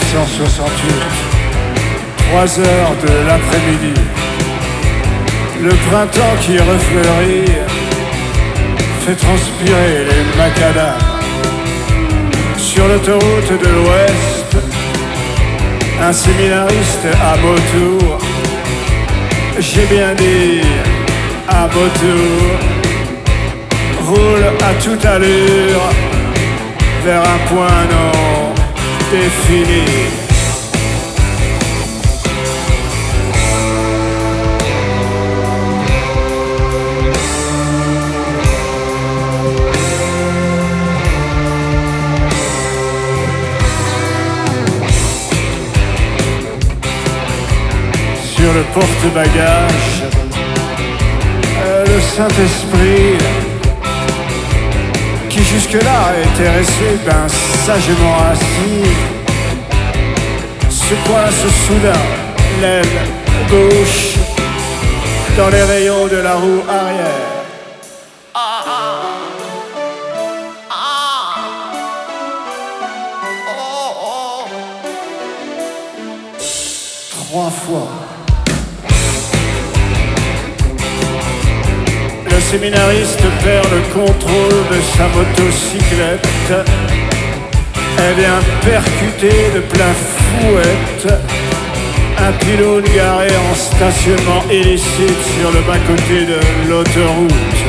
1968, 3 heures de l'après-midi. Le printemps qui refleurit fait transpirer les macadams. Sur l'autoroute de l'Ouest, un séminariste à moto, j'ai bien dit à moto, roule à toute allure vers un point non défini. Sur le porte-bagages, le Saint-Esprit, qui jusque-là était resté sagement assis, se coince soudain l'aile gauche dans les rayons de la roue arrière. 3 fois. Le séminariste perd le contrôle de sa motocyclette. Elle vient percuter de plein fouette un pylône garé en stationnement illicite sur le bas-côté de l'autoroute.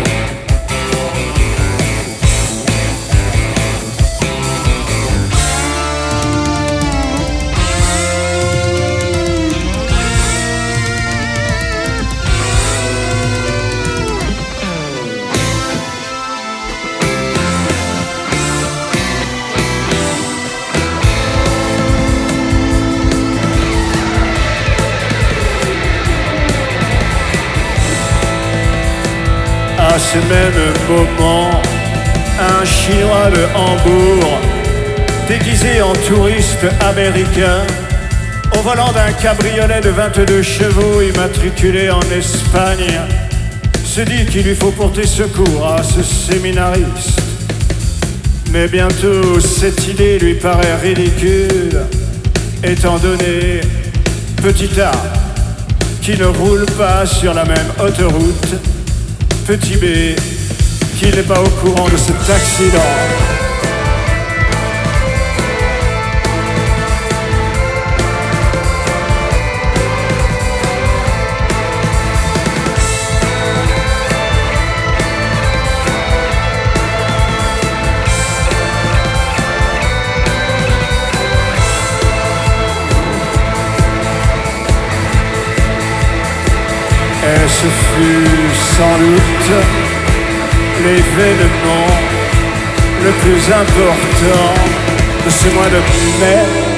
À ce même moment, un Chinois de Hambourg, déguisé en touriste américain, au volant d'un cabriolet de 22 chevaux immatriculé en Espagne, se dit qu'il lui faut porter secours à ce séminariste. Mais bientôt, cette idée lui paraît ridicule, étant donné petit A, qui ne roule pas sur la même autoroute, petit B, qui n'est pas au courant de cet accident. Et ce fut sans doute l'événement le plus important de ce mois de mai.